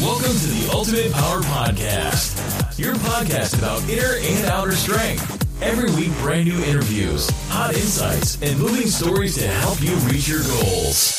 Welcome to the Ultimate Power Podcast, your podcast about inner and outer strength. Every week, brand new interviews, hot insights, and moving stories to help you reach your goals.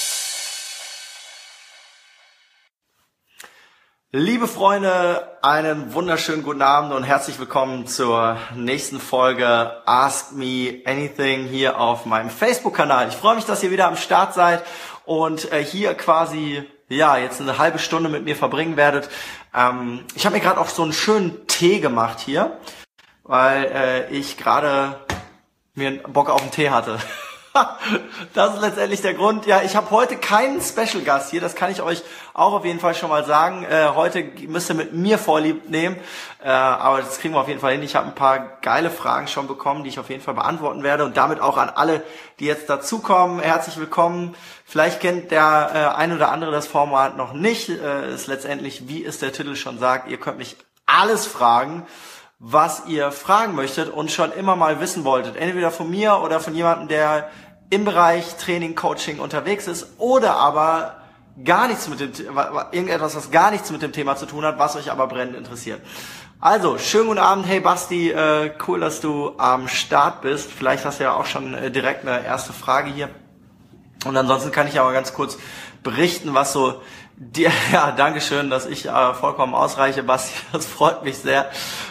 Liebe Freunde, einen wunderschönen guten Abend und herzlich willkommen zur nächsten Folge Ask Me Anything hier auf meinem Facebook-Kanal. Ich freue mich, dass ihr wieder am Start seid und hier quasi jetzt eine halbe Stunde mit mir verbringen werdet. Ich habe mir gerade auch so einen schönen Tee gemacht hier, weil ich gerade mir einen Bock auf einen Tee hatte. Das ist letztendlich der Grund. Ja, ich habe heute keinen Special Gast hier, das kann ich euch auch auf jeden Fall schon mal sagen. Heute müsst ihr mit mir Vorlieb nehmen, aber das kriegen wir auf jeden Fall hin. Ich habe ein paar geile Fragen schon bekommen, die ich auf jeden Fall beantworten werde und damit auch an alle, die jetzt dazukommen. Herzlich willkommen. Vielleicht kennt der ein oder andere das Format noch nicht. Ist letztendlich, wie es der Titel schon sagt, ihr könnt mich alles fragen, was ihr fragen möchtet und schon immer mal wissen wolltet. Entweder von mir oder von jemandem, der im Bereich Training, Coaching unterwegs ist oder aber irgendetwas, was gar nichts mit dem Thema zu tun hat, was euch aber brennend interessiert. Also, schönen guten Abend. Hey Basti, cool, dass du am Start bist. Vielleicht hast du ja auch schon direkt eine erste Frage hier. Und ansonsten kann ich aber ganz kurz berichten, was so Dankeschön, dass ich vollkommen ausreiche, Basti. Das freut mich sehr.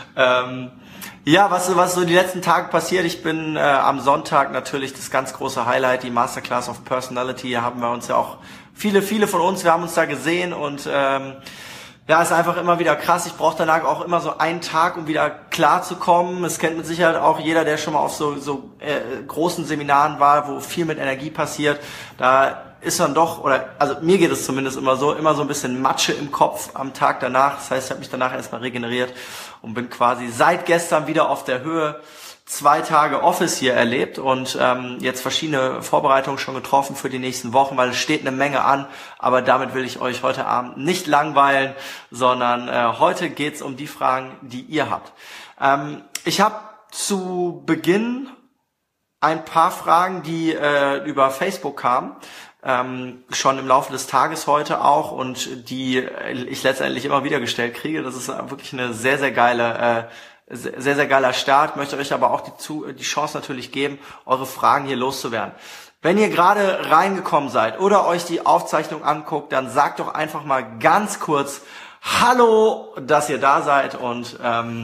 Was so die letzten Tage passiert. Ich bin am Sonntag natürlich das ganz große Highlight, die Masterclass of Personality. Hier haben wir uns ja auch viele von uns, wir haben uns da gesehen und ist einfach immer wieder krass. Ich brauche danach auch immer so einen Tag, um wieder klar zu kommen. Es kennt mit Sicherheit auch jeder, der schon mal auf so großen Seminaren war, wo viel mit Energie passiert. Da ist dann doch, also mir geht es zumindest immer so ein bisschen Matsche im Kopf am Tag danach. Das heißt, ich habe mich danach erstmal regeneriert und bin quasi seit gestern wieder auf der Höhe. 2 Tage Office hier erlebt und jetzt verschiedene Vorbereitungen schon getroffen für die nächsten Wochen, weil es steht eine Menge an, aber damit will ich euch heute Abend nicht langweilen, sondern heute geht's um die Fragen, die ihr habt. Ich habe zu Beginn ein paar Fragen, die über Facebook kamen, schon im Laufe des Tages heute auch und die ich letztendlich immer wieder gestellt kriege. Das ist wirklich eine sehr, sehr geiler Start. Ich möchte euch aber auch die Chance natürlich geben, eure Fragen hier loszuwerden. Wenn ihr gerade reingekommen seid oder euch die Aufzeichnung anguckt, dann sagt doch einfach mal ganz kurz Hallo, dass ihr da seid und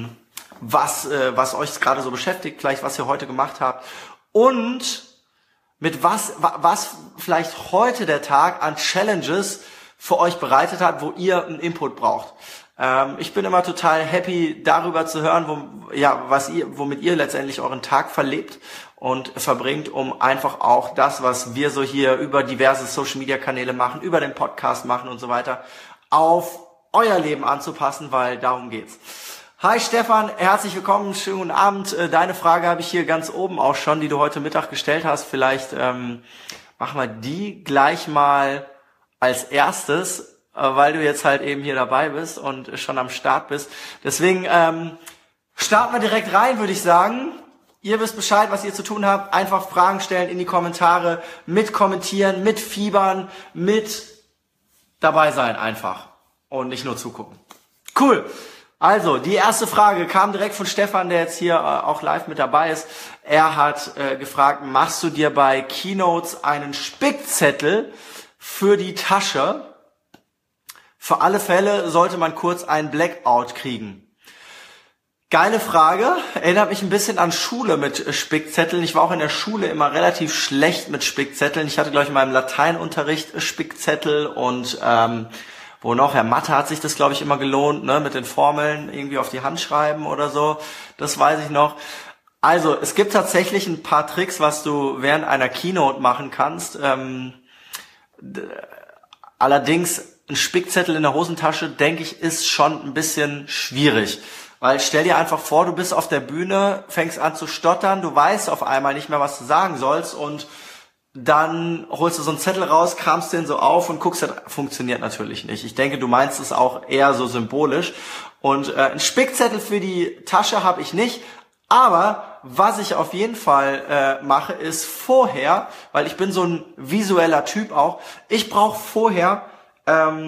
was euch gerade so beschäftigt, vielleicht was ihr heute gemacht habt und mit was vielleicht heute der Tag an Challenges für euch bereitet hat, wo ihr einen Input braucht. Ich bin immer total happy, darüber zu hören, womit ihr letztendlich euren Tag verlebt und verbringt, um einfach auch das, was wir so hier über diverse Social-Media-Kanäle machen, über den Podcast machen und so weiter, auf euer Leben anzupassen, weil darum geht's. Hi Stefan, herzlich willkommen, schönen guten Abend. Deine Frage habe ich hier ganz oben auch schon, die du heute Mittag gestellt hast. Vielleicht machen wir die gleich mal als erstes, weil du jetzt halt eben hier dabei bist und schon am Start bist. Deswegen starten wir direkt rein, würde ich sagen. Ihr wisst Bescheid, was ihr zu tun habt. Einfach Fragen stellen in die Kommentare, mit kommentieren, mit fiebern, mit dabei sein einfach und nicht nur zugucken. Cool. Also, die erste Frage kam direkt von Stefan, der jetzt hier auch live mit dabei ist. Er hat gefragt, machst du dir bei Keynotes einen Spickzettel für die Tasche? Für alle Fälle sollte man kurz einen Blackout kriegen. Geile Frage. Erinnert mich ein bisschen an Schule mit Spickzetteln. Ich war auch in der Schule immer relativ schlecht mit Spickzetteln. Ich hatte, glaube ich, in meinem Lateinunterricht Spickzettel und wo noch? Herr Mathe hat sich das, glaube ich, immer gelohnt, ne, mit den Formeln irgendwie auf die Hand schreiben oder so. Das weiß ich noch. Also, es gibt tatsächlich ein paar Tricks, was du während einer Keynote machen kannst. Allerdings, ein Spickzettel in der Hosentasche, denke ich, ist schon ein bisschen schwierig. Weil stell dir einfach vor, du bist auf der Bühne, fängst an zu stottern, du weißt auf einmal nicht mehr, was du sagen sollst und dann holst du so einen Zettel raus, kramst den so auf und guckst, das funktioniert natürlich nicht. Ich denke, du meinst es auch eher so symbolisch. Und einen Spickzettel für die Tasche habe ich nicht. Aber was ich auf jeden Fall mache, ist vorher, weil ich bin so ein visueller Typ auch, ich brauche vorher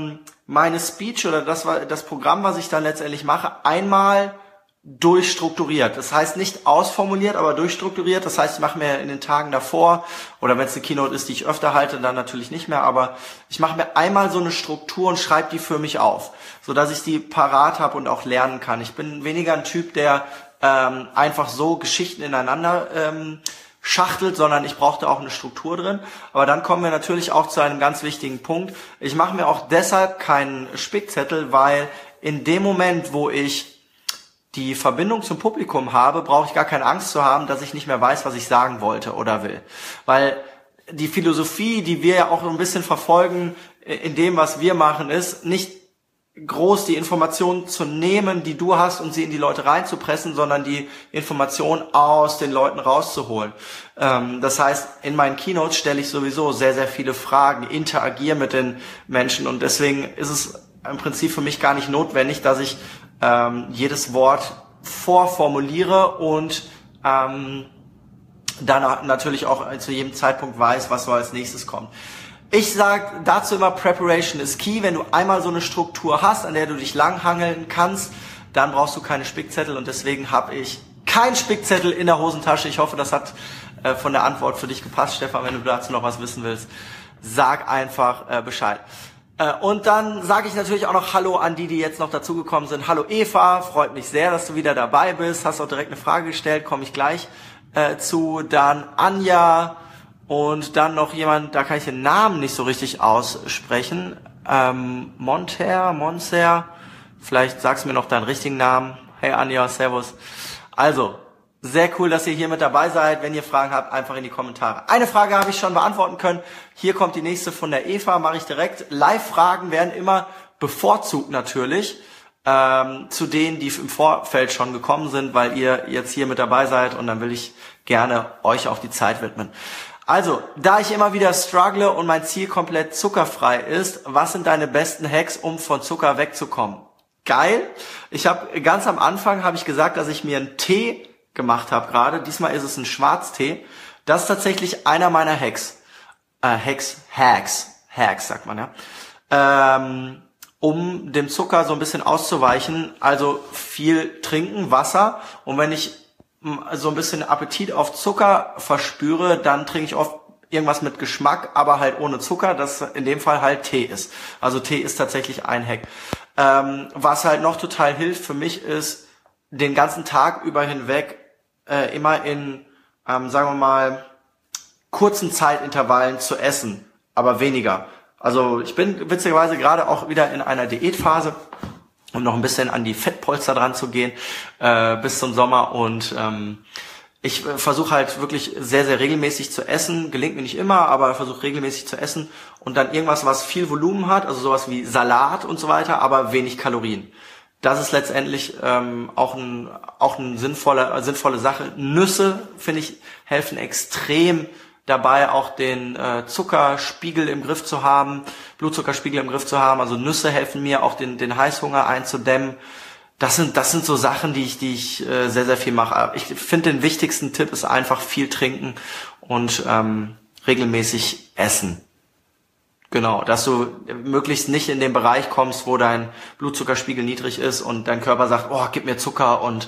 meine Speech oder das Programm, was ich dann letztendlich mache, einmal durchstrukturiert. Das heißt nicht ausformuliert, aber durchstrukturiert. Das heißt, ich mache mir in den Tagen davor, oder wenn es eine Keynote ist, die ich öfter halte, dann natürlich nicht mehr, aber ich mache mir einmal so eine Struktur und schreibe die für mich auf, sodass ich die parat habe und auch lernen kann. Ich bin weniger ein Typ, der einfach so Geschichten ineinander schachtelt, sondern ich brauchte auch eine Struktur drin. Aber dann kommen wir natürlich auch zu einem ganz wichtigen Punkt. Ich mache mir auch deshalb keinen Spickzettel, weil in dem Moment, wo ich die Verbindung zum Publikum habe, brauche ich gar keine Angst zu haben, dass ich nicht mehr weiß, was ich sagen wollte oder will. Weil die Philosophie, die wir ja auch ein bisschen verfolgen in dem, was wir machen, ist nicht groß die Informationen zu nehmen, die du hast, und sie in die Leute reinzupressen, sondern die Information aus den Leuten rauszuholen. Das heißt, in meinen Keynotes stelle ich sowieso sehr, sehr viele Fragen, interagiere mit den Menschen, und deswegen ist es im Prinzip für mich gar nicht notwendig, dass ich jedes Wort vorformuliere und dann natürlich auch zu jedem Zeitpunkt weiß, was so als nächstes kommt. Ich sage dazu immer, Preparation is key. Wenn du einmal so eine Struktur hast, an der du dich langhangeln kannst, dann brauchst du keine Spickzettel, und deswegen habe ich keinen Spickzettel in der Hosentasche. Ich hoffe, das hat von der Antwort für dich gepasst, Stefan. Wenn du dazu noch was wissen willst, sag einfach Bescheid. Und dann sage ich natürlich auch noch Hallo an die jetzt noch dazugekommen sind. Hallo Eva, freut mich sehr, dass du wieder dabei bist. Hast auch direkt eine Frage gestellt, komme ich gleich zu. Dann Anja und dann noch jemand, da kann ich den Namen nicht so richtig aussprechen. Monser, vielleicht sagst du mir noch deinen richtigen Namen. Hey Anja, servus. Also, sehr cool, dass ihr hier mit dabei seid. Wenn ihr Fragen habt, einfach in die Kommentare. Eine Frage habe ich schon beantworten können. Hier kommt die nächste von der Eva, mache ich direkt. Live-Fragen werden immer bevorzugt natürlich zu denen, die im Vorfeld schon gekommen sind, weil ihr jetzt hier mit dabei seid, und dann will ich gerne euch auch die Zeit widmen. Also, da ich immer wieder struggle und mein Ziel komplett zuckerfrei ist, was sind deine besten Hacks, um von Zucker wegzukommen? Geil. Ich habe ganz am Anfang gesagt, dass ich mir einen Tee gemacht habe gerade. Diesmal ist es ein Schwarztee. Das ist tatsächlich einer meiner Hacks. Hacks sagt man, ja. Um dem Zucker so ein bisschen auszuweichen, also viel trinken, Wasser. Und wenn ich so ein bisschen Appetit auf Zucker verspüre, dann trinke ich oft irgendwas mit Geschmack, aber halt ohne Zucker, das in dem Fall halt Tee ist. Also Tee ist tatsächlich ein Hack. Was halt noch total hilft für mich ist, den ganzen Tag über hinweg immer in, sagen wir mal, kurzen Zeitintervallen zu essen, aber weniger. Also ich bin witzigerweise gerade auch wieder in einer Diätphase, um noch ein bisschen an die Fettpolster dran zu gehen bis zum Sommer, und ich versuche halt wirklich sehr, sehr regelmäßig zu essen. Gelingt mir nicht immer, aber versuche regelmäßig zu essen, und dann irgendwas, was viel Volumen hat, also sowas wie Salat und so weiter, aber wenig Kalorien. Das ist letztendlich auch eine sinnvolle Sache. Nüsse, finde ich, helfen extrem dabei, auch den Zuckerspiegel im Griff zu haben, Blutzuckerspiegel im Griff zu haben. Also Nüsse helfen mir auch, den Heißhunger einzudämmen. Das sind so Sachen, die ich sehr, sehr viel mache. Ich finde, den wichtigsten Tipp ist einfach viel trinken und regelmäßig essen. Genau, dass du möglichst nicht in den Bereich kommst, wo dein Blutzuckerspiegel niedrig ist und dein Körper sagt, oh, gib mir Zucker, und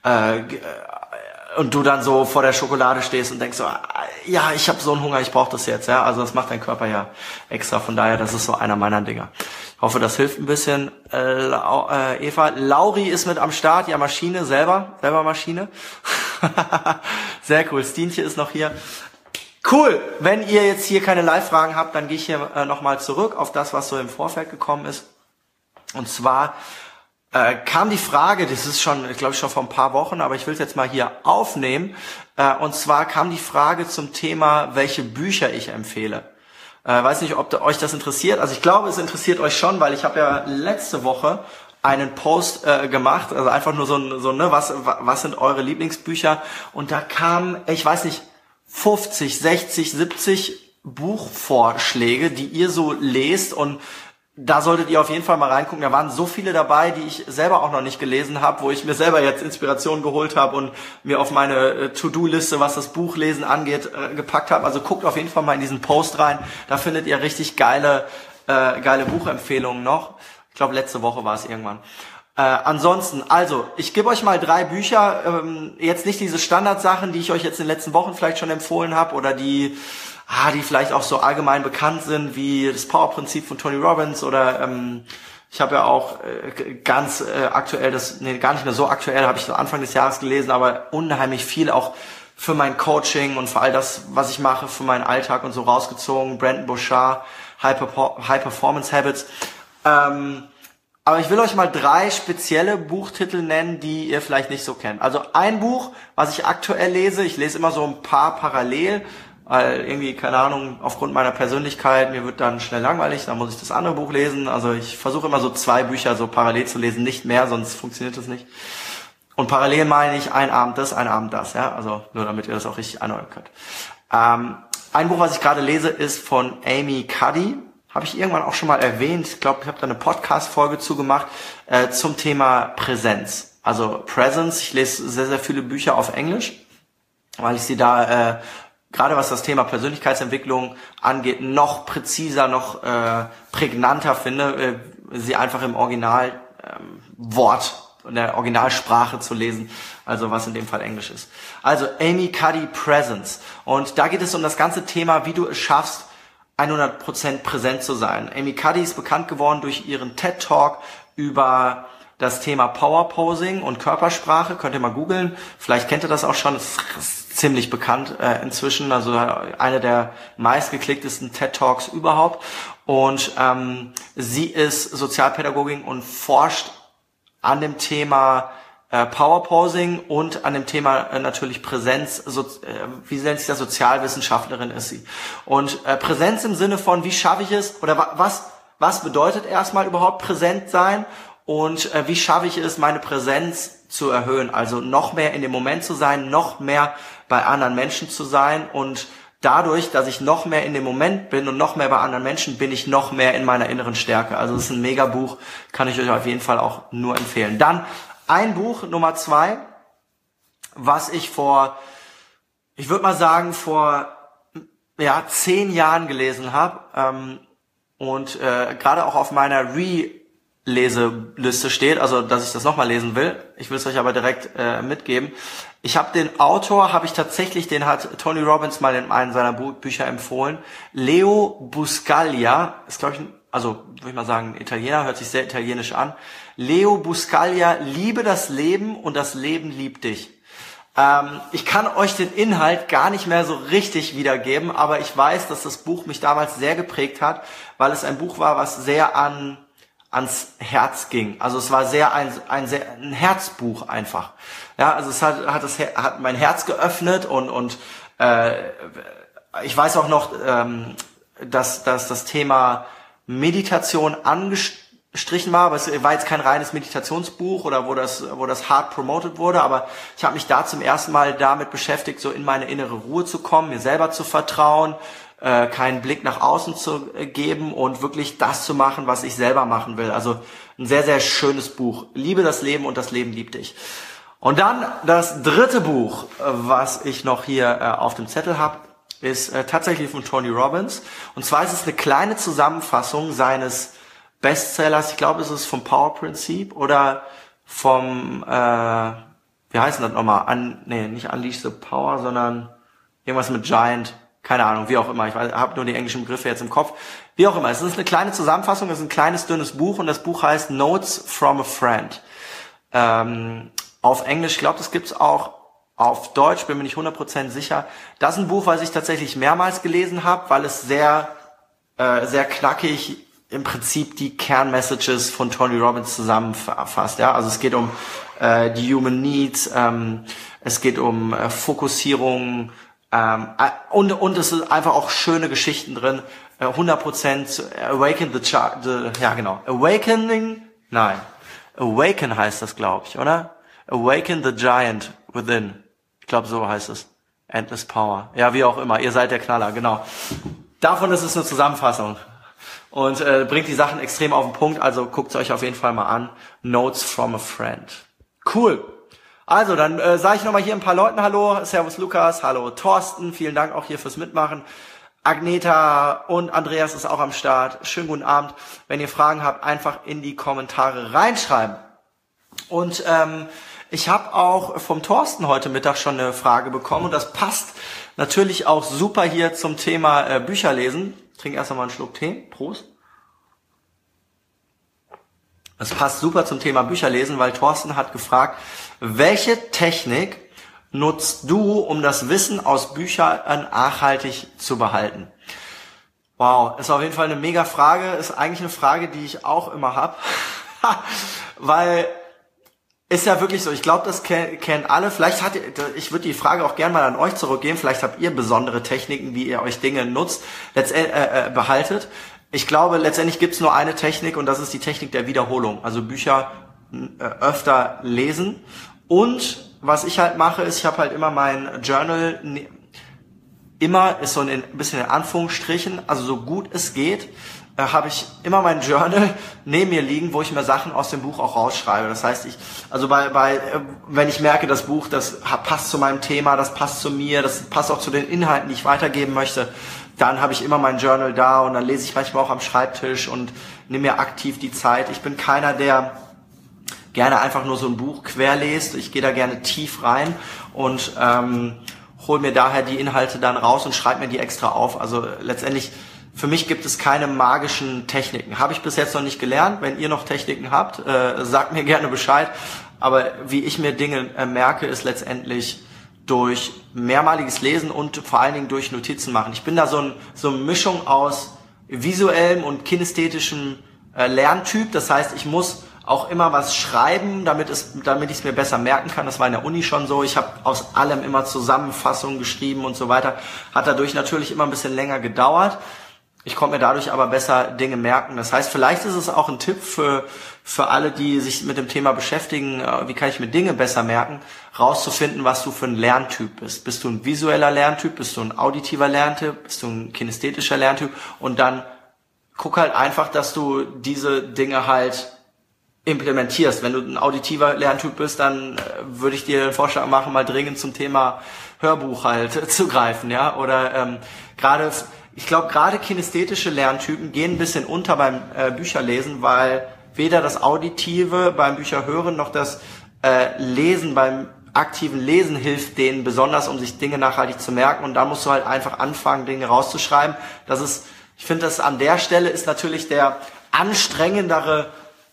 du dann so vor der Schokolade stehst und denkst so, ja, ich habe so einen Hunger, ich brauche das jetzt. Ja, also das macht dein Körper ja extra. Von daher, das ist so einer meiner Dinger. Ich hoffe, das hilft ein bisschen. Eva, Lauri ist mit am Start, ja, Maschine, selber Maschine. Sehr cool, Stienche ist noch hier. Cool, wenn ihr jetzt hier keine Live-Fragen habt, dann gehe ich hier nochmal zurück auf das, was so im Vorfeld gekommen ist. Und zwar kam die Frage, das ist schon, ich glaube schon vor ein paar Wochen, aber ich will es jetzt mal hier aufnehmen. Und zwar kam die Frage zum Thema, welche Bücher ich empfehle. Weiß nicht, ob euch das interessiert. Also ich glaube, es interessiert euch schon, weil ich habe ja letzte Woche einen Post gemacht, also einfach nur so ne, was sind eure Lieblingsbücher? Und da kamen, ich weiß nicht, 50, 60, 70 Buchvorschläge, die ihr so lest, und da solltet ihr auf jeden Fall mal reingucken. Da waren so viele dabei, die ich selber auch noch nicht gelesen habe, wo ich mir selber jetzt Inspiration geholt habe und mir auf meine To-Do-Liste, was das Buchlesen angeht, gepackt habe. Also guckt auf jeden Fall mal in diesen Post rein. Da findet ihr richtig geile Buchempfehlungen noch. Ich glaube, letzte Woche war es irgendwann. Ansonsten, also, ich gebe euch mal 3 Bücher, jetzt nicht diese Standardsachen, die ich euch jetzt in den letzten Wochen vielleicht schon empfohlen habe oder die vielleicht auch so allgemein bekannt sind, wie das Power-Prinzip von Tony Robbins oder ich habe ja auch ganz aktuell, gar nicht mehr so aktuell, habe ich so Anfang des Jahres gelesen, aber unheimlich viel auch für mein Coaching und für all das, was ich mache, für meinen Alltag und so rausgezogen. Brendon Burchard, High Performance Habits. Aber ich will euch mal 3 spezielle Buchtitel nennen, die ihr vielleicht nicht so kennt. Also ein Buch, was ich aktuell lese, ich lese immer so ein paar parallel, weil irgendwie, keine Ahnung, aufgrund meiner Persönlichkeit, mir wird dann schnell langweilig, dann muss ich das andere Buch lesen. Also ich versuche immer so 2 Bücher so parallel zu lesen, nicht mehr, sonst funktioniert das nicht. Und parallel meine ich ein Abend das, ja, also nur damit ihr das auch richtig anhören könnt. Ein Buch, was ich gerade lese, ist von Amy Cuddy. Habe ich irgendwann auch schon mal erwähnt. Ich glaube, ich habe da eine Podcast-Folge zugemacht zum Thema Präsenz. Also Presence. Ich lese sehr, sehr viele Bücher auf Englisch, weil ich sie da, gerade was das Thema Persönlichkeitsentwicklung angeht, noch präziser, noch prägnanter finde, sie einfach im Originalwort in der Originalsprache zu lesen, also was in dem Fall Englisch ist. Also Amy Cuddy Presence. Und da geht es um das ganze Thema, wie du es schaffst, 100% präsent zu sein. Amy Cuddy ist bekannt geworden durch ihren TED-Talk über das Thema Power Posing und Körpersprache. Könnt ihr mal googeln. Vielleicht kennt ihr das auch schon. Das ist ziemlich bekannt inzwischen. Also eine der meistgeklicktesten TED-Talks überhaupt. Und sie ist Sozialpädagogin und forscht an dem Thema Power Posing und an dem Thema natürlich Präsenz, wie nennt sich das, Sozialwissenschaftlerin ist sie. Und Präsenz im Sinne von, wie schaffe ich es, oder was bedeutet erstmal überhaupt präsent sein und wie schaffe ich es, meine Präsenz zu erhöhen, also noch mehr in dem Moment zu sein, noch mehr bei anderen Menschen zu sein und dadurch, dass ich noch mehr in dem Moment bin und noch mehr bei anderen Menschen, bin ich noch mehr in meiner inneren Stärke. Also es ist ein Mega-Buch, kann ich euch auf jeden Fall auch nur empfehlen. Dann ein Buch, Nummer 2, was ich ich würde mal sagen, vor 10 Jahren gelesen habe und gerade auch auf meiner Leseliste steht, also dass ich das nochmal lesen will. Ich will es euch aber direkt mitgeben. Ich habe den Autor, den hat Tony Robbins mal in einem seiner Bücher empfohlen. Leo Buscaglia, ist glaube ich, würde ich mal sagen, Italiener, hört sich sehr italienisch an. Leo Buscaglia, Liebe das Leben und das Leben liebt dich. Ich kann euch den Inhalt gar nicht mehr so richtig wiedergeben, aber ich weiß, dass das Buch mich damals sehr geprägt hat, weil es ein Buch war, was sehr ans Herz ging. Also es war ein Herzbuch einfach. Ja, also es hat mein Herz geöffnet und ich weiß auch noch, dass das Thema Meditation angestrichen war, aber es war jetzt kein reines Meditationsbuch oder wo das hart promoted wurde, aber ich habe mich da zum ersten Mal damit beschäftigt, so in meine innere Ruhe zu kommen, mir selber zu vertrauen, keinen Blick nach außen zu geben und wirklich das zu machen, was ich selber machen will. Also ein sehr, sehr schönes Buch. Liebe das Leben und das Leben liebt dich. Und dann das 3. Buch, was ich noch hier auf dem Zettel habe, ist tatsächlich von Tony Robbins. Und zwar ist es eine kleine Zusammenfassung seines Bestsellers. Ich glaube, es ist vom Power-Prinzip oder vom, wie heißt das nochmal? Nicht Unleash the Power, sondern irgendwas mit Giant. Keine Ahnung, wie auch immer. Ich habe nur die englischen Begriffe jetzt im Kopf. Wie auch immer. Es ist eine kleine Zusammenfassung. Es ist ein kleines, dünnes Buch und das Buch heißt Notes from a Friend. Auf Englisch, ich glaube, das gibt's auch auf Deutsch, bin mir nicht 100% sicher. Das ist ein Buch, was ich tatsächlich mehrmals gelesen habe, weil es sehr, sehr knackig im Prinzip die Kernmessages von Tony Robbins zusammenfasst. Ja, also es geht um die Human Needs, es geht um Fokussierung und es sind einfach auch schöne Geschichten drin. 100% Awaken heißt das, glaube ich, oder? Awaken the Giant Within. Ich glaube, so heißt es. Endless Power. Ja, wie auch immer. Ihr seid der Knaller, genau. Davon ist es eine Zusammenfassung. Und bringt die Sachen extrem auf den Punkt. Also guckt es euch auf jeden Fall mal an. Notes from a Friend. Cool. Also, dann sage ich nochmal hier ein paar Leuten Hallo. Servus Lukas. Hallo Thorsten. Vielen Dank auch hier fürs Mitmachen. Agneta und Andreas ist auch am Start. Schönen guten Abend. Wenn ihr Fragen habt, einfach in die Kommentare reinschreiben. Und ich habe auch vom Thorsten heute Mittag schon eine Frage bekommen und das passt natürlich auch super hier zum Thema Bücher lesen. Ich trinke erst einmal einen Schluck Tee. Prost. Das passt super zum Thema Bücher lesen, weil Thorsten hat gefragt, welche Technik nutzt du, um das Wissen aus Büchern nachhaltig zu behalten? Wow, ist auf jeden Fall eine mega Frage. Ist eigentlich eine Frage, die ich auch immer habe. Weil ist ja wirklich so, ich glaube, das kennen alle. Vielleicht ich würde die Frage auch gerne mal an euch zurückgeben. Vielleicht habt ihr besondere Techniken, wie ihr euch Dinge nutzt, behaltet. Ich glaube, letztendlich gibt es nur eine Technik und das ist die Technik der Wiederholung. Also Bücher öfter lesen. Und was ich halt mache, ist, ich habe halt immer mein Journal, immer ist so ein bisschen in Anführungsstrichen, also so gut es geht, habe ich immer mein Journal neben mir liegen, wo ich mir Sachen aus dem Buch auch rausschreibe. Das heißt, wenn ich merke, das Buch, das passt zu meinem Thema, das passt zu mir, das passt auch zu den Inhalten, die ich weitergeben möchte, dann habe ich immer mein Journal da und dann lese ich manchmal auch am Schreibtisch und nehme mir aktiv die Zeit. Ich bin keiner, der gerne einfach nur so ein Buch querlest. Ich gehe da gerne tief rein und hole mir daher die Inhalte dann raus und schreibe mir die extra auf. Also letztendlich, für mich gibt es keine magischen Techniken. Habe ich bis jetzt noch nicht gelernt. Wenn ihr noch Techniken habt, sagt mir gerne Bescheid. Aber wie ich mir Dinge merke, ist letztendlich durch mehrmaliges Lesen und vor allen Dingen durch Notizen machen. Ich bin da so eine Mischung aus visuellem und kinästhetischem Lerntyp. Das heißt, ich muss auch immer was schreiben, damit ich es mir besser merken kann. Das war in der Uni schon so. Ich habe aus allem immer Zusammenfassungen geschrieben und so weiter. Hat dadurch natürlich immer ein bisschen länger gedauert. Ich konnte mir dadurch aber besser Dinge merken. Das heißt, vielleicht ist es auch ein Tipp für alle, die sich mit dem Thema beschäftigen, wie kann ich mir Dinge besser merken, rauszufinden, was du für ein Lerntyp bist. Bist du ein visueller Lerntyp? Bist du ein auditiver Lerntyp? Bist du ein kinästhetischer Lerntyp? Und dann guck halt einfach, dass du diese Dinge halt implementierst. Wenn du ein auditiver Lerntyp bist, dann würde ich dir den Vorschlag machen, mal dringend zum Thema Hörbuch halt zu greifen, ja. Oder ich glaube, gerade kinästhetische Lerntypen gehen ein bisschen unter beim Bücherlesen, weil weder das Auditive beim Bücherhören noch das Lesen beim aktiven Lesen hilft denen besonders, um sich Dinge nachhaltig zu merken. Und da musst du halt einfach anfangen, Dinge rauszuschreiben. Ich finde, das an der Stelle ist natürlich der anstrengendere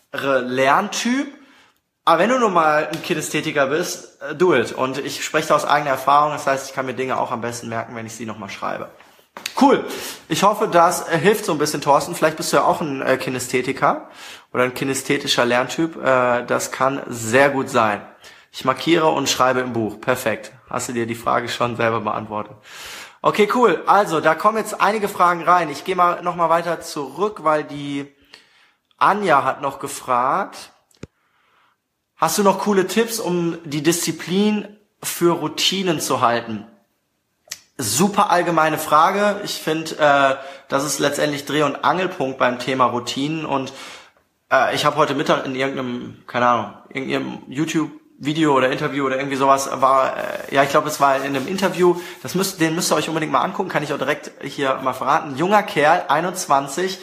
Lerntyp. Aber wenn du nun mal ein Kinästhetiker bist, do it. Und ich spreche da aus eigener Erfahrung. Das heißt, ich kann mir Dinge auch am besten merken, wenn ich sie nochmal schreibe. Cool. Ich hoffe, das hilft so ein bisschen, Thorsten. Vielleicht bist du ja auch ein Kinästhetiker oder ein kinästhetischer Lerntyp. Das kann sehr gut sein. Ich markiere und schreibe im Buch. Perfekt. Hast du dir die Frage schon selber beantwortet? Okay, cool. Also, da kommen jetzt einige Fragen rein. Ich gehe noch mal weiter zurück, weil die Anja hat noch gefragt, hast du noch coole Tipps, um die Disziplin für Routinen zu halten? Super allgemeine Frage. Ich finde, das ist letztendlich Dreh- und Angelpunkt beim Thema Routinen. Und ich habe heute Mittag in irgendeinem YouTube-Video oder Interview oder irgendwie sowas ich glaube, es war in einem Interview, den müsst ihr euch unbedingt mal angucken, kann ich auch direkt hier mal verraten. Junger Kerl, 21,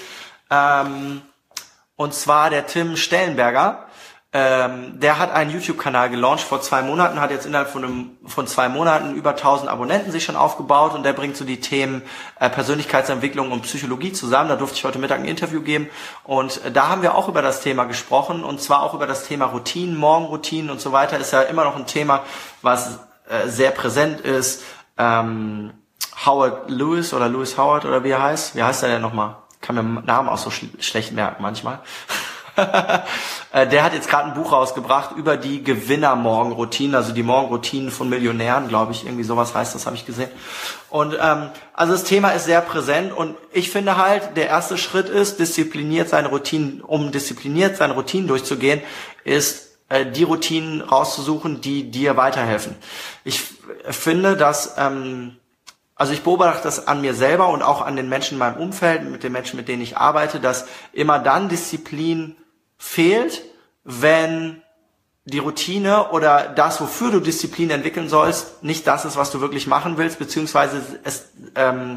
und zwar der Tim Stellenberger. Der hat einen YouTube-Kanal gelauncht vor 2 Monaten, hat jetzt innerhalb von 2 Monaten über 1000 Abonnenten sich schon aufgebaut und der bringt so die Themen Persönlichkeitsentwicklung und Psychologie zusammen. Da durfte ich heute Mittag ein Interview geben und da haben wir auch über das Thema gesprochen und zwar auch über das Thema Routinen, Morgenroutinen und so weiter. Ist ja immer noch ein Thema, was sehr präsent ist. Howard Lewis oder Lewis Howard oder wie er heißt. Wie heißt er denn nochmal? Kann mir den Namen auch so schlecht merken manchmal. Der hat jetzt gerade ein Buch rausgebracht über die Gewinner-Morgenroutinen, also die Morgenroutinen von Millionären, glaube ich, irgendwie sowas heißt das, habe ich gesehen. Und also das Thema ist sehr präsent und ich finde halt, der erste Schritt ist, diszipliniert seine Routinen durchzugehen, ist die Routinen rauszusuchen, die dir weiterhelfen. Ich finde, dass also ich beobachte das an mir selber und auch an den Menschen in meinem Umfeld, mit den Menschen, mit denen ich arbeite, dass immer dann Disziplin fehlt, wenn die Routine oder das, wofür du Disziplin entwickeln sollst, nicht das ist, was du wirklich machen willst, beziehungsweise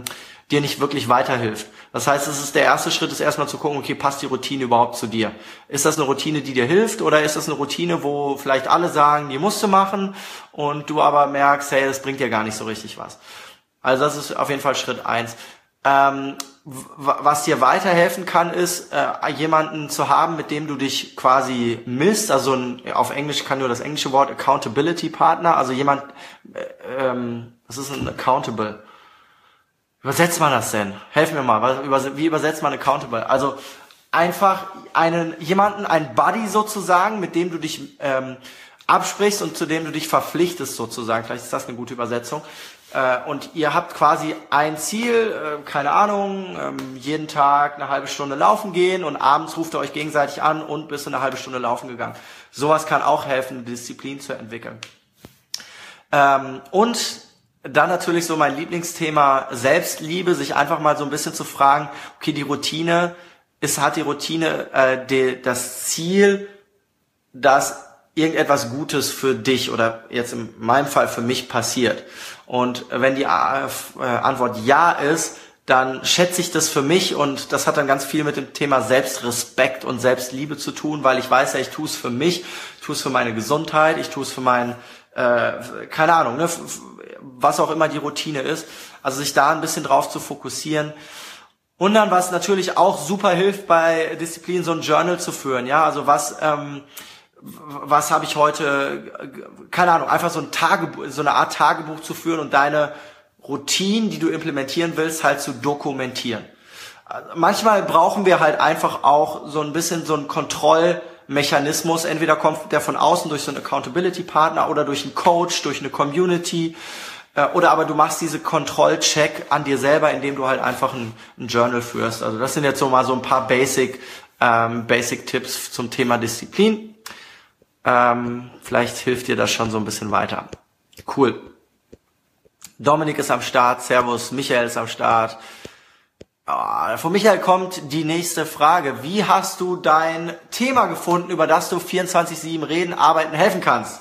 dir nicht wirklich weiterhilft. Das heißt, der erste Schritt ist erstmal zu gucken, okay, passt die Routine überhaupt zu dir? Ist das eine Routine, die dir hilft, oder ist das eine Routine, wo vielleicht alle sagen, die musst du machen und du aber merkst, hey, das bringt dir gar nicht so richtig was. Also das ist auf jeden Fall Schritt 1. Was dir weiterhelfen kann, ist, jemanden zu haben, mit dem du dich quasi misst, also auf Englisch kann nur das englische Wort Accountability Partner, also jemand, was ist ein Accountable? Übersetzt man das denn? Helf mir mal, wie übersetzt man Accountable? Also einfach einen Buddy sozusagen, mit dem du dich absprichst und zu dem du dich verpflichtest sozusagen. Vielleicht ist das eine gute Übersetzung. Und ihr habt quasi ein Ziel, keine Ahnung, jeden Tag eine halbe Stunde laufen gehen und abends ruft ihr euch gegenseitig an und bist eine halbe Stunde laufen gegangen. Sowas kann auch helfen, Disziplin zu entwickeln. Und dann natürlich so mein Lieblingsthema Selbstliebe, sich einfach mal so ein bisschen zu fragen, okay, hat die Routine das Ziel, dass irgendetwas Gutes für dich oder jetzt in meinem Fall für mich passiert. Und wenn die Antwort ja ist, dann schätze ich das für mich, und das hat dann ganz viel mit dem Thema Selbstrespekt und Selbstliebe zu tun, weil ich weiß ja, ich tue es für mich, ich tue es für meine Gesundheit, ich tue es für mein, keine Ahnung, ne, was auch immer die Routine ist. Also sich da ein bisschen drauf zu fokussieren. Und dann, was natürlich auch super hilft bei Disziplin, so ein Journal zu führen. Ja, also was habe ich heute, keine Ahnung, einfach so eine Art Tagebuch zu führen und deine Routinen, die du implementieren willst, halt zu dokumentieren. Manchmal brauchen wir halt einfach auch so ein bisschen so einen Kontrollmechanismus. Entweder kommt der von außen durch so einen Accountability-Partner oder durch einen Coach, durch eine Community. Oder aber du machst diese Kontrollcheck an dir selber, indem du halt einfach ein Journal führst. Also das sind jetzt so mal so ein paar Basic Tipps zum Thema Disziplin. Vielleicht hilft dir das schon so ein bisschen weiter. Cool. Dominik ist am Start. Servus. Michael ist am Start. Von Michael kommt die nächste Frage. Wie hast du dein Thema gefunden, über das du 24/7 reden, arbeiten, helfen kannst?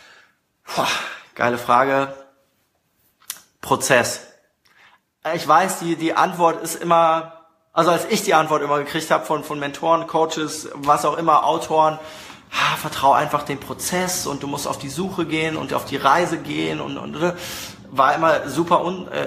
Geile Frage. Prozess. Ich weiß, die Antwort ist immer, also als ich die Antwort immer gekriegt habe von Mentoren, Coaches, was auch immer, Autoren, vertrau einfach dem Prozess und du musst auf die Suche gehen und auf die Reise gehen und war immer super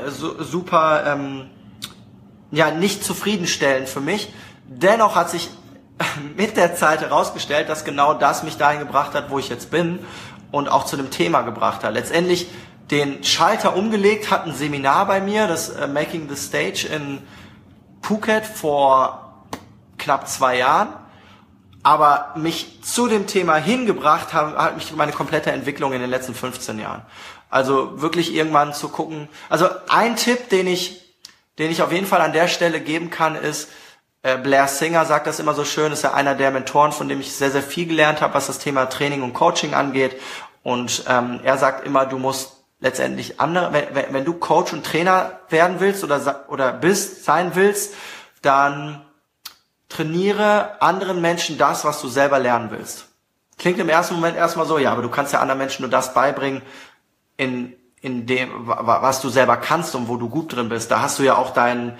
nicht zufriedenstellend für mich. Dennoch hat sich mit der Zeit herausgestellt, dass genau das mich dahin gebracht hat, wo ich jetzt bin und auch zu dem Thema gebracht hat. Letztendlich den Schalter umgelegt hat ein Seminar bei mir, das Making the Stage in Phuket vor knapp 2 Jahren. Aber mich zu dem Thema hingebracht hat mich meine komplette Entwicklung in den letzten 15 Jahren. Also wirklich irgendwann zu gucken. Also ein Tipp, den ich auf jeden Fall an der Stelle geben kann, ist, Blair Singer sagt das immer so schön, ist ja einer der Mentoren, von dem ich sehr, sehr viel gelernt habe, was das Thema Training und Coaching angeht. Und er sagt immer, du musst letztendlich wenn du Coach und Trainer werden willst oder sein willst, dann trainiere anderen Menschen das, was du selber lernen willst. Klingt im ersten Moment erstmal so, ja, aber du kannst ja anderen Menschen nur das beibringen, in dem, was du selber kannst und wo du gut drin bist. Da hast du ja auch deine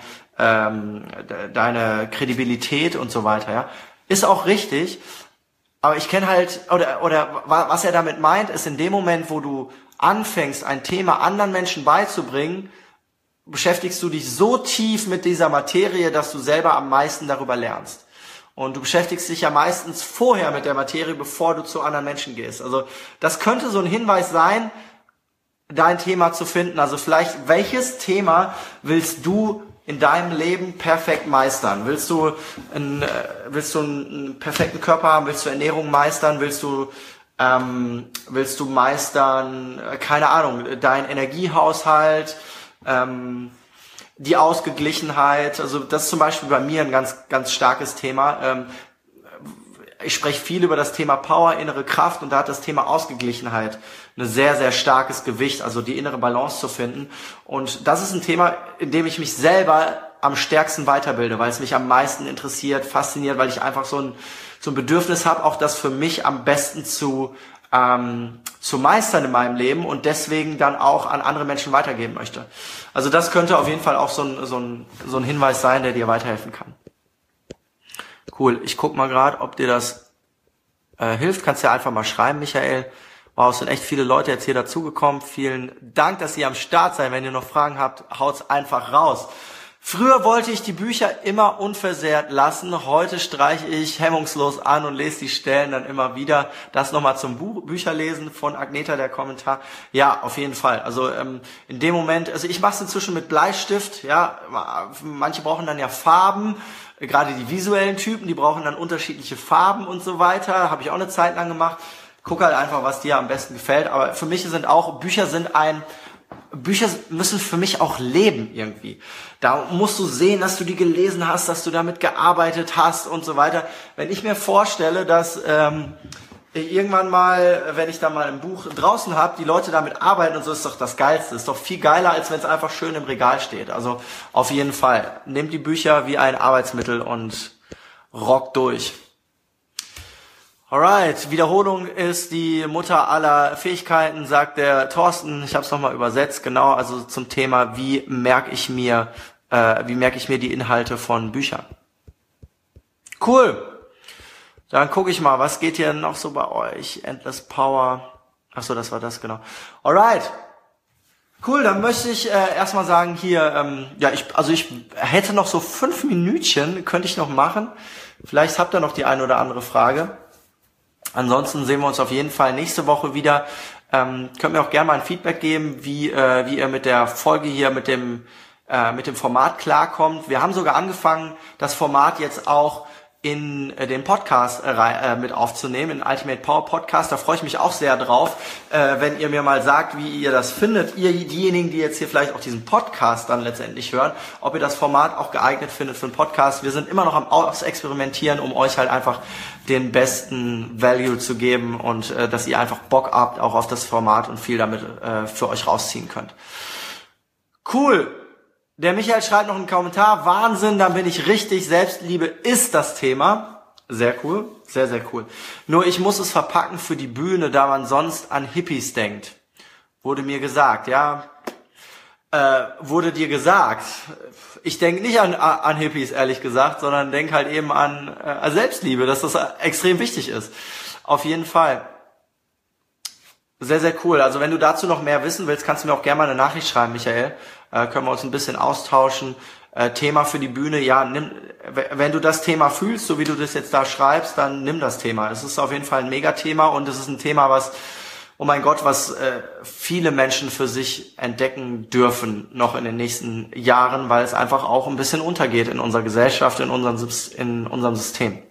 Kredibilität und so weiter, ja. Ist auch richtig, aber ich kenne halt, oder was er damit meint, ist in dem Moment, wo du anfängst, ein Thema anderen Menschen beizubringen, beschäftigst du dich so tief mit dieser Materie, dass du selber am meisten darüber lernst. Und du beschäftigst dich ja meistens vorher mit der Materie, bevor du zu anderen Menschen gehst. Also das könnte so ein Ein sein, dein Thema zu finden. Also vielleicht, welches Thema willst du in deinem Leben perfekt meistern? Willst du einen perfekten Körper haben? Willst du Ernährung meistern? Willst du meistern, keine Ahnung, dein Energiehaushalt, die Ausgeglichenheit? Also das ist zum Beispiel bei mir ein ganz, ganz starkes Thema. Ich spreche viel über das Thema Power, innere Kraft, und da hat das Thema Ausgeglichenheit ein sehr, sehr starkes Gewicht, also die innere Balance zu finden. Und das ist ein Thema, in dem ich mich selber am stärksten weiterbilde, weil es mich am meisten interessiert, fasziniert, weil ich einfach so ein Bedürfnis habe, auch das für mich am besten zu zu meistern in meinem Leben und deswegen dann auch an andere Menschen weitergeben möchte. Also das könnte auf jeden Fall auch so ein Hinweis sein, der dir weiterhelfen kann. Cool, ich guck mal gerade, ob dir das hilft. Kannst ja einfach mal schreiben, Michael. Wow, es sind echt viele Leute jetzt hier dazugekommen. Vielen Dank, dass ihr am Start seid. Wenn ihr noch Fragen habt, haut's einfach raus. Früher wollte ich die Bücher immer unversehrt lassen. Heute streiche ich hemmungslos an und lese die Stellen dann immer wieder. Das nochmal zum Bücherlesen von Agneta, der Kommentar. Ja, auf jeden Fall. Also in dem Moment, also ich mache es inzwischen mit Bleistift. Ja, manche brauchen dann ja Farben. Gerade die visuellen Typen, die brauchen dann unterschiedliche Farben und so weiter. Habe ich auch eine Zeit lang gemacht. Guck halt einfach, was dir am besten gefällt. Aber für mich sind auch Bücher müssen für mich auch leben irgendwie. Da musst du sehen, dass du die gelesen hast, dass du damit gearbeitet hast und so weiter. Wenn ich mir vorstelle, dass irgendwann mal, wenn ich da mal ein Buch draußen habe, die Leute damit arbeiten und so, ist doch das Geilste. Ist doch viel geiler, als wenn es einfach schön im Regal steht. Also auf jeden Fall. Nehmt die Bücher wie ein Arbeitsmittel und rockt durch. Alright, Wiederholung ist die Mutter aller Fähigkeiten, sagt der Thorsten. Ich habe es nochmal übersetzt, genau, also zum Thema, wie merke ich mir die Inhalte von Büchern. Cool. Dann gucke ich mal, was geht hier noch so bei euch? Endless Power. Achso, das war das, genau. Alright. Cool, dann möchte ich erstmal sagen, hier, ich hätte noch so 5 Minütchen, könnte ich noch machen. Vielleicht habt ihr noch die eine oder andere Frage. Ansonsten sehen wir uns auf jeden Fall nächste Woche wieder. Könnt mir auch gerne mal ein Feedback geben, wie ihr mit der Folge hier, mit dem Format klarkommt. Wir haben sogar angefangen, das Format jetzt auch in den Podcast mit aufzunehmen, in Ultimate Power Podcast. Da freue ich mich auch sehr drauf, wenn ihr mir mal sagt, wie ihr das findet. Ihr, diejenigen, die jetzt hier vielleicht auch diesen Podcast dann letztendlich hören, ob ihr das Format auch geeignet findet für einen Podcast. Wir sind immer noch am Experimentieren, um euch halt einfach den besten Value zu geben und dass ihr einfach Bock habt auch auf das Format und viel damit für euch rausziehen könnt. Cool. Der Michael schreibt noch einen Kommentar. Wahnsinn, dann bin ich richtig. Selbstliebe ist das Thema. Sehr cool, sehr, sehr cool. Nur ich muss es verpacken für die Bühne, da man sonst an Hippies denkt. Wurde mir gesagt, ja. Wurde dir gesagt. Ich denke nicht an Hippies, ehrlich gesagt, sondern denke halt eben an Selbstliebe, dass das extrem wichtig ist. Auf jeden Fall. Sehr, sehr cool. Also wenn du dazu noch mehr wissen willst, kannst du mir auch gerne mal eine Nachricht schreiben, Michael. Können wir uns ein bisschen austauschen. Thema für die Bühne, ja, wenn du das Thema fühlst, so wie du das jetzt da schreibst, dann nimm das Thema. Es ist auf jeden Fall ein Megathema und es ist ein Thema, was, oh mein Gott, was viele Menschen für sich entdecken dürfen noch in den nächsten Jahren, weil es einfach auch ein bisschen untergeht in unserer Gesellschaft, in unserem System.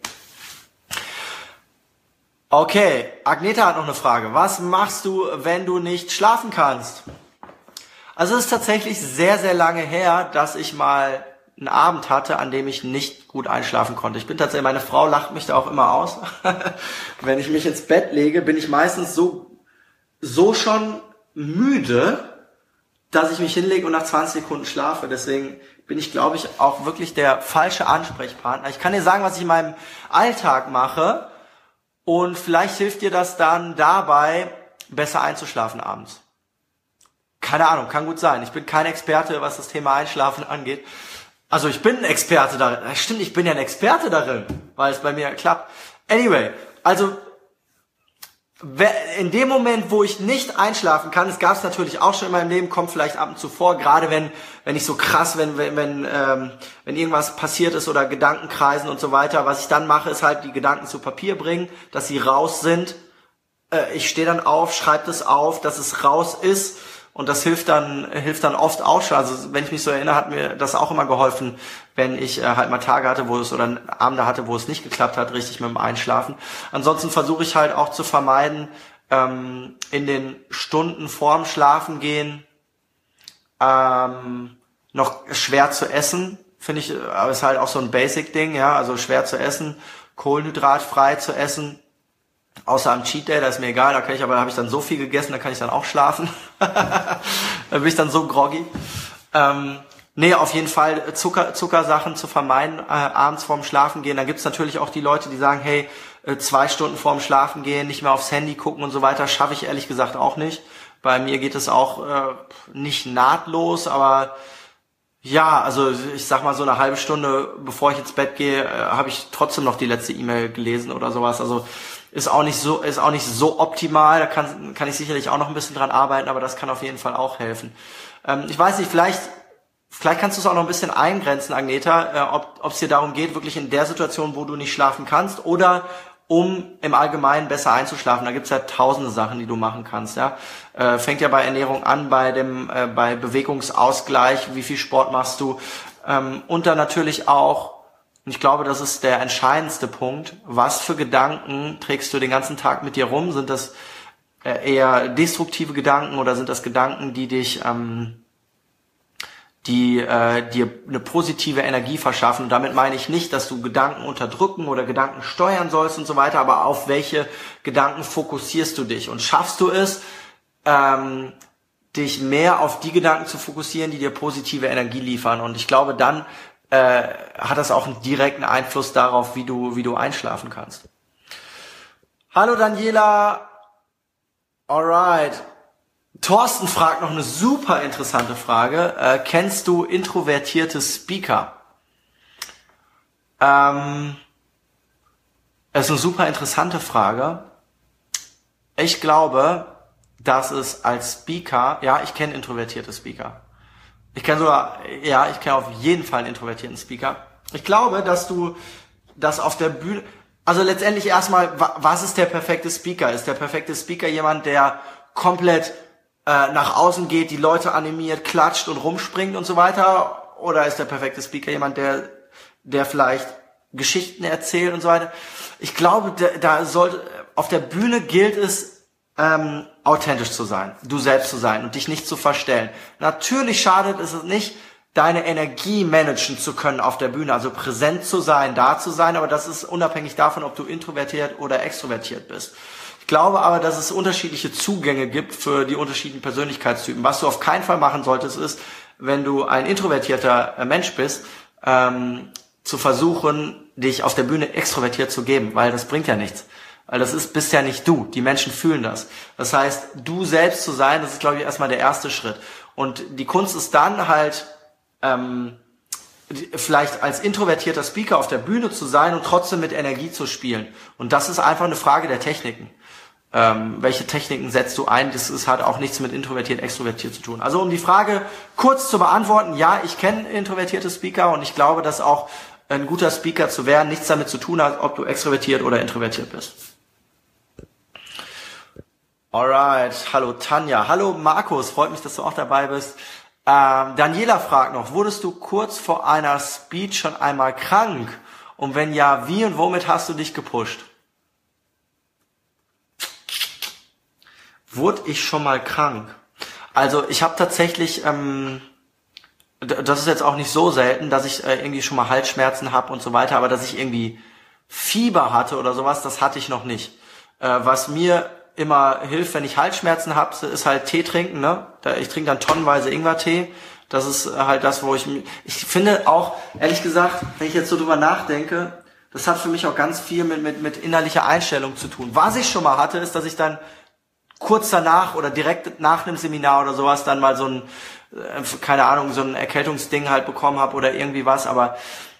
Okay, Agneta hat noch eine Frage. Was machst du, wenn du nicht schlafen kannst? Also es ist tatsächlich sehr, sehr lange her, dass ich mal einen Abend hatte, an dem ich nicht gut einschlafen konnte. Meine Frau lacht mich da auch immer aus. Wenn ich mich ins Bett lege, bin ich meistens so schon müde, dass ich mich hinlege und nach 20 Sekunden schlafe. Deswegen bin ich, glaube ich, auch wirklich der falsche Ansprechpartner. Ich kann dir sagen, was ich in meinem Alltag mache und vielleicht hilft dir das dann dabei, besser einzuschlafen abends. Keine Ahnung, kann gut sein. Ich bin kein Experte, was das Thema Einschlafen angeht. Also ich bin ein Experte darin. Stimmt, ich bin ja ein Experte darin, weil es bei mir klappt. Anyway, also in dem Moment, wo ich nicht einschlafen kann, es gab es natürlich auch schon in meinem Leben, kommt vielleicht ab und zu vor, gerade wenn ich so krass, wenn irgendwas passiert ist oder Gedanken kreisen und so weiter, was ich dann mache, ist halt die Gedanken zu Papier bringen, dass sie raus sind. Ich stehe dann auf, schreibe das auf, dass es raus ist. Und das hilft dann oft auch schon. Also wenn ich mich so erinnere, hat mir das auch immer geholfen, wenn ich halt mal Tage hatte, oder Abende hatte, wo es nicht geklappt hat, richtig mit dem Einschlafen. Ansonsten versuche ich halt auch zu vermeiden, in den Stunden vorm Schlafengehen noch schwer zu essen. Finde ich, ist halt auch so ein Basic-Ding, ja, also schwer zu essen, kohlenhydratfrei zu essen. Außer am Cheat Day, da ist mir egal, da habe ich dann so viel gegessen, da kann ich dann auch schlafen. Da bin ich dann so groggy. Nee, auf jeden Fall Zuckersachen zu vermeiden, abends vorm Schlafengehen. Dann gibt's natürlich auch die Leute, die sagen, hey, 2 Stunden vorm Schlafengehen, nicht mehr aufs Handy gucken und so weiter, schaffe ich ehrlich gesagt auch nicht. Bei mir geht es auch nicht nahtlos, aber ja, also ich sag mal so eine halbe Stunde, bevor ich ins Bett gehe, habe ich trotzdem noch die letzte E-Mail gelesen oder sowas. Also ist auch nicht so optimal. Da kann ich sicherlich auch noch ein bisschen dran arbeiten, aber das kann auf jeden Fall auch helfen. Ich weiß nicht, vielleicht kannst du es auch noch ein bisschen eingrenzen, Agneta, ob es dir darum geht, wirklich in der Situation, wo du nicht schlafen kannst, oder um im Allgemeinen besser einzuschlafen. Da gibt's ja tausende Sachen, die du machen kannst. Ja, fängt ja bei Ernährung an, bei Bewegungsausgleich, wie viel Sport machst du, und dann natürlich auch, und ich glaube, das ist der entscheidendste Punkt, was für Gedanken trägst du den ganzen Tag mit dir rum? Sind das eher destruktive Gedanken oder sind das Gedanken, die dich dir eine positive Energie verschaffen? Und damit meine ich nicht, dass du Gedanken unterdrücken oder Gedanken steuern sollst und so weiter, aber auf welche Gedanken fokussierst du dich? Und schaffst du es, dich mehr auf die Gedanken zu fokussieren, die dir positive Energie liefern? Und ich glaube, dann hat das auch einen direkten Einfluss darauf, wie du einschlafen kannst. Hallo Daniela. Alright. Thorsten fragt noch eine super interessante Frage. Kennst du introvertierte Speaker? Das ist eine super interessante Frage. Ich glaube, dass es als Speaker, ja, ich kenne introvertierte Speaker. Ich kenne auf jeden Fall einen introvertierten Speaker. Ich glaube, dass du das auf der Bühne, also letztendlich erstmal, was ist der perfekte Speaker? Ist der perfekte Speaker jemand, der komplett nach außen geht, die Leute animiert, klatscht und rumspringt und so weiter? Oder ist der perfekte Speaker jemand, der vielleicht Geschichten erzählt und so weiter? Ich glaube, auf der Bühne gilt es, authentisch zu sein, du selbst zu sein und dich nicht zu verstellen. Natürlich schadet es nicht, deine Energie managen zu können auf der Bühne, also präsent zu sein, da zu sein, aber das ist unabhängig davon, ob du introvertiert oder extrovertiert bist. Ich glaube aber, dass es unterschiedliche Zugänge gibt für die unterschiedlichen Persönlichkeitstypen. Was du auf keinen Fall machen solltest, ist, wenn du ein introvertierter Mensch bist, zu versuchen, dich auf der Bühne extrovertiert zu geben, weil das bringt ja nichts. Weil bist ja nicht du. Die Menschen fühlen das. Das heißt, du selbst zu sein, das ist, glaube ich, erstmal der erste Schritt. Und die Kunst ist dann halt, vielleicht als introvertierter Speaker auf der Bühne zu sein und trotzdem mit Energie zu spielen. Und das ist einfach eine Frage der Techniken. Welche Techniken setzt du ein? Das hat auch nichts mit introvertiert, extrovertiert zu tun. Also um die Frage kurz zu beantworten, ja, ich kenne introvertierte Speaker und ich glaube, dass auch ein guter Speaker zu werden nichts damit zu tun hat, ob du extrovertiert oder introvertiert bist. Alright, hallo Tanja, hallo Markus, freut mich, dass du auch dabei bist. Daniela fragt noch, wurdest du kurz vor einer Speech schon einmal krank? Und wenn ja, wie und womit hast du dich gepusht? Wurde ich schon mal krank? Also ich habe tatsächlich, das ist jetzt auch nicht so selten, dass ich irgendwie schon mal Halsschmerzen habe und so weiter, aber dass ich irgendwie Fieber hatte oder sowas, das hatte ich noch nicht. Was mir immer hilft, wenn ich Halsschmerzen habe, ist halt Tee trinken, ne? Ich trinke dann tonnenweise Ingwertee. Das ist halt das, wo ich finde auch, ehrlich gesagt, wenn ich jetzt so drüber nachdenke, das hat für mich auch ganz viel mit innerlicher Einstellung zu tun. Was ich schon mal hatte, ist, dass ich dann kurz danach oder direkt nach einem Seminar oder sowas dann mal so ein, keine Ahnung, so ein Erkältungsding halt bekommen habe oder irgendwie was, aber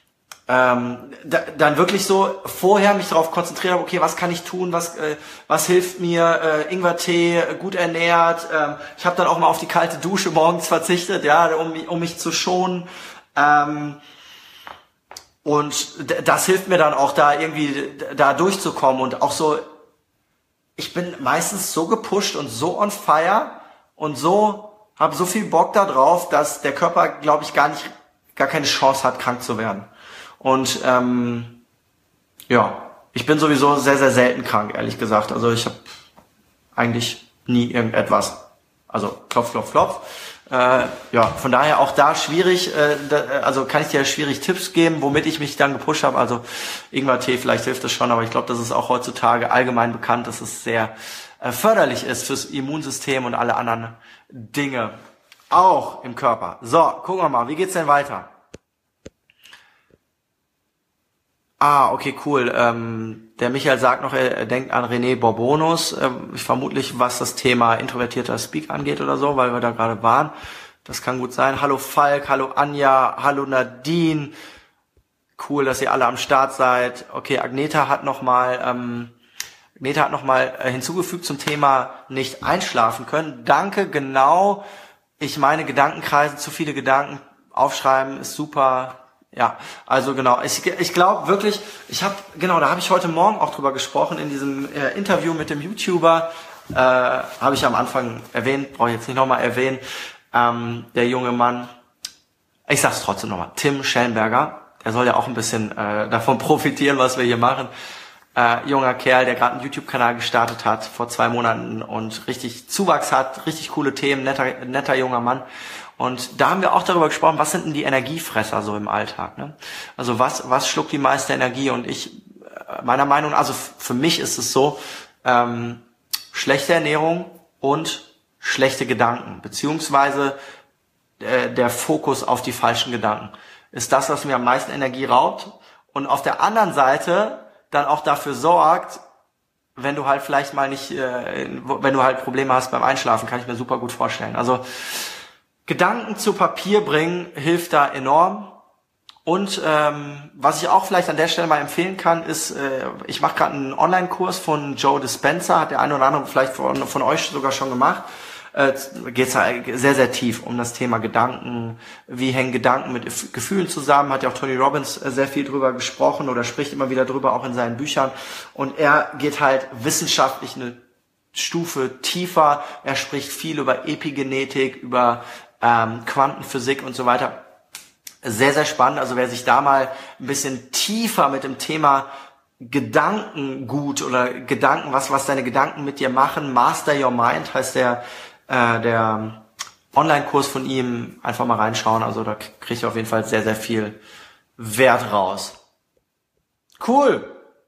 dann wirklich so vorher mich darauf konzentriert habe, okay, was kann ich tun, was hilft mir, Ingwertee, gut ernährt, ich habe dann auch mal auf die kalte Dusche morgens verzichtet, ja, um mich zu schonen, und das hilft mir dann auch da irgendwie da durchzukommen und auch so, ich bin meistens so gepusht und so on fire und habe so viel Bock da drauf, dass der Körper, glaube ich, gar keine Chance hat, krank zu werden. Und ja, ich bin sowieso sehr, sehr selten krank, ehrlich gesagt. Also ich habe eigentlich nie irgendetwas. Also klopf, klopf, klopf. Ja, von daher auch da schwierig, also kann ich dir schwierig Tipps geben, womit ich mich dann gepusht habe. Also Ingwertee, vielleicht hilft das schon, aber ich glaube, das ist auch heutzutage allgemein bekannt, dass es sehr förderlich ist fürs Immunsystem und alle anderen Dinge. Auch im Körper. So, gucken wir mal, wie geht's denn weiter? Okay, cool. Der Michael sagt noch, er denkt an René Bourbonus. Vermutlich, was das Thema introvertierter Speak angeht oder so, weil wir da gerade waren. Das kann gut sein. Hallo Falk, hallo Anja, hallo Nadine. Cool, dass ihr alle am Start seid. Okay, Agneta hat nochmal hinzugefügt zum Thema nicht einschlafen können. Danke, genau. Ich meine Gedankenkreise, zu viele Gedanken aufschreiben ist super. Ja, also genau. Ich glaube wirklich, da habe ich heute Morgen auch drüber gesprochen in diesem Interview mit dem YouTuber. Habe ich am Anfang erwähnt, brauche ich jetzt nicht nochmal erwähnen. Der junge Mann, ich sag's trotzdem nochmal, Tim Schellenberger, der soll ja auch ein bisschen davon profitieren, was wir hier machen. Junger Kerl, der gerade einen YouTube-Kanal gestartet hat vor 2 Monaten und richtig Zuwachs hat, richtig coole Themen, netter junger Mann. Und da haben wir auch darüber gesprochen, was sind denn die Energiefresser so im Alltag, ne? Also was schluckt die meiste Energie? Und meiner Meinung nach, also für mich ist es so, schlechte Ernährung und schlechte Gedanken, beziehungsweise der Fokus auf die falschen Gedanken ist das, was mir am meisten Energie raubt und auf der anderen Seite dann auch dafür sorgt, wenn du halt vielleicht mal nicht, wenn du halt Probleme hast beim Einschlafen, kann ich mir super gut vorstellen. Also Gedanken zu Papier bringen hilft da enorm. Und was ich auch vielleicht an der Stelle mal empfehlen kann, ist, ich mache gerade einen Online-Kurs von Joe Dispenza, hat der eine oder andere vielleicht von euch sogar schon gemacht. Geht es sehr, sehr tief um das Thema Gedanken. Wie hängen Gedanken mit Gefühlen zusammen? Hat ja auch Tony Robbins sehr viel drüber gesprochen oder spricht immer wieder drüber, auch in seinen Büchern. Und er geht halt wissenschaftlich eine Stufe tiefer. Er spricht viel über Epigenetik, über Quantenphysik und so weiter. Sehr, sehr spannend. Also wer sich da mal ein bisschen tiefer mit dem Thema Gedankengut oder Gedanken, was deine Gedanken mit dir machen, Master Your Mind heißt der Online-Kurs von ihm, einfach mal reinschauen. Also da kriegt ihr auf jeden Fall sehr, sehr viel Wert raus. Cool.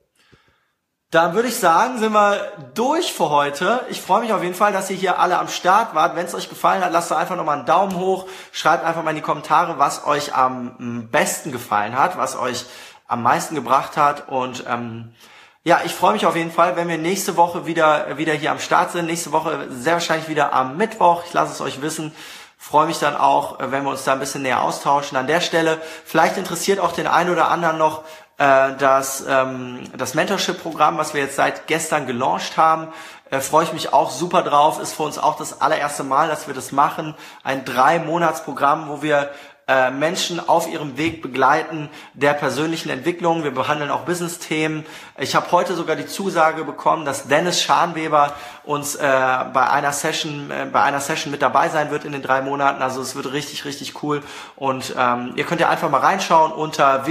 Dann würde ich sagen, sind wir durch für heute. Ich freue mich auf jeden Fall, dass ihr hier alle am Start wart. Wenn es euch gefallen hat, lasst doch einfach nochmal einen Daumen hoch. Schreibt einfach mal in die Kommentare, was euch am besten gefallen hat, was euch am meisten gebracht hat. Und ich freue mich auf jeden Fall, wenn wir nächste Woche wieder hier am Start sind. Nächste Woche sehr wahrscheinlich wieder am Mittwoch. Ich lasse es euch wissen. Freue mich dann auch, wenn wir uns da ein bisschen näher austauschen. An der Stelle, vielleicht interessiert auch den einen oder anderen noch das Mentorship-Programm, was wir jetzt seit gestern gelauncht haben. Freue ich mich auch super drauf. Ist für uns auch das allererste Mal, dass wir das machen. Ein 3-Monats-Programm, wo wir Menschen auf ihrem Weg begleiten der persönlichen Entwicklung. Wir behandeln auch Business-Themen. Ich habe heute sogar die Zusage bekommen, dass Dennis Scharnweber uns bei einer Session mit dabei sein wird in den 3 Monaten. Also es wird richtig, richtig cool. Und ihr könnt ja einfach mal reinschauen unter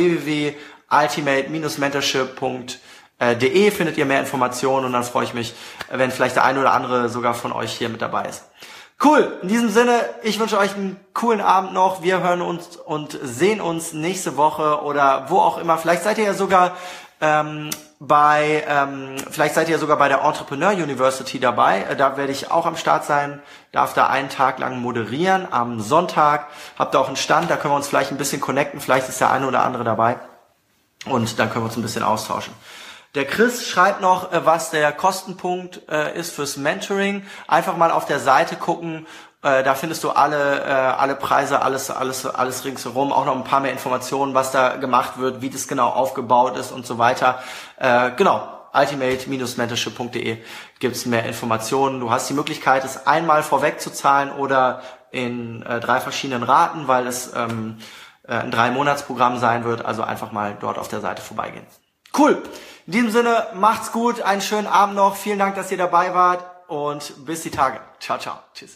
www.ultimate-mentorship.de findet ihr mehr Informationen und dann freue ich mich, wenn vielleicht der eine oder andere sogar von euch hier mit dabei ist. Cool, in diesem Sinne, ich wünsche euch einen coolen Abend noch. Wir hören uns und sehen uns nächste Woche oder wo auch immer. Vielleicht seid ihr ja sogar bei der Entrepreneur University dabei. Da werde ich auch am Start sein, darf da einen Tag lang moderieren am Sonntag. Habt da auch einen Stand, da können wir uns vielleicht ein bisschen connecten. Vielleicht ist der eine oder andere dabei und dann können wir uns ein bisschen austauschen. Der Chris schreibt noch, was der Kostenpunkt ist fürs Mentoring. Einfach mal auf der Seite gucken, da findest du alle Preise, alles ringsherum, auch noch ein paar mehr Informationen, was da gemacht wird, wie das genau aufgebaut ist und so weiter. Ultimate-mentorship.de gibt's mehr Informationen. Du hast die Möglichkeit, es einmal vorweg zu zahlen oder in 3 verschiedenen Raten, weil es ein 3-Monats-Programm sein wird. Also einfach mal dort auf der Seite vorbeigehen. Cool. In diesem Sinne, macht's gut, einen schönen Abend noch. Vielen Dank, dass ihr dabei wart und bis die Tage. Ciao, ciao. Tschüss.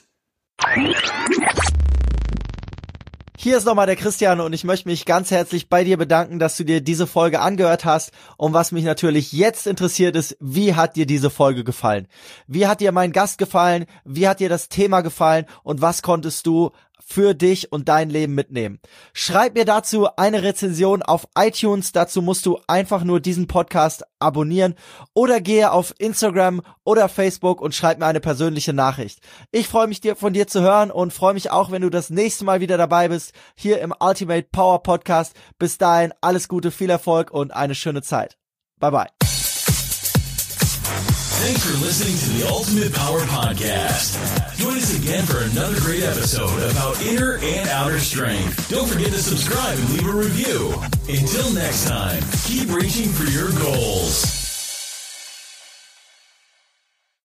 Hier ist nochmal der Christian und ich möchte mich ganz herzlich bei dir bedanken, dass du dir diese Folge angehört hast. Und was mich natürlich jetzt interessiert ist, wie hat dir diese Folge gefallen? Wie hat dir mein Gast gefallen? Wie hat dir das Thema gefallen? Und was konntest du für dich und dein Leben mitnehmen. Schreib mir dazu eine Rezension auf iTunes. Dazu musst du einfach nur diesen Podcast abonnieren oder gehe auf Instagram oder Facebook und schreib mir eine persönliche Nachricht. Ich freue mich, von dir zu hören und freue mich auch, wenn du das nächste Mal wieder dabei bist, hier im Ultimate Power Podcast. Bis dahin, alles Gute, viel Erfolg und eine schöne Zeit. Bye bye. Thanks for listening to the Ultimate Power Podcast. Join us again for another great episode about inner and outer strength. Don't forget to subscribe and leave a review. Until next time, keep reaching for your goals.